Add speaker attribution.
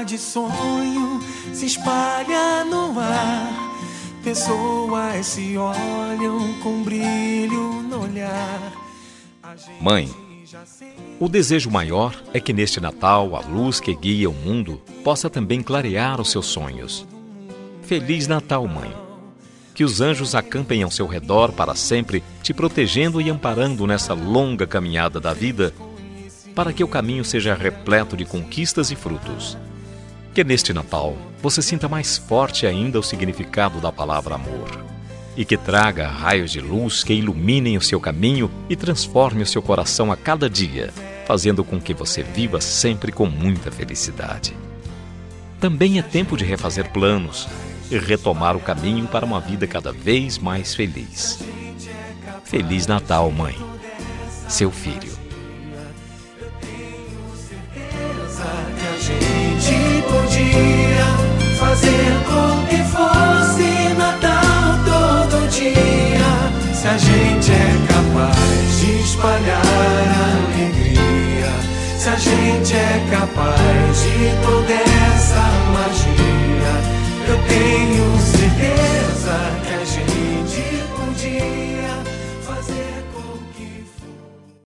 Speaker 1: de sonho se espalha no ar. Pessoas se olham com brilho no olhar.
Speaker 2: Mãe, o desejo maior é que neste Natal a luz que guia o mundo possa também clarear os seus sonhos. Feliz Natal, mãe! Que os anjos acampem ao seu redor para sempre, te protegendo e amparando nessa longa caminhada da vida, para que o caminho seja repleto de conquistas e frutos. Que neste Natal você sinta mais forte ainda o significado da palavra amor, e que traga raios de luz que iluminem o seu caminho e transforme o seu coração a cada dia, fazendo com que você viva sempre com muita felicidade. Também é tempo de refazer planos e retomar o caminho para uma vida cada vez mais feliz. Feliz Natal, mãe. Seu filho.
Speaker 1: Podia fazer com que fosse Natal todo dia. Se a gente é capaz de espalhar alegria, se a gente é capaz de toda essa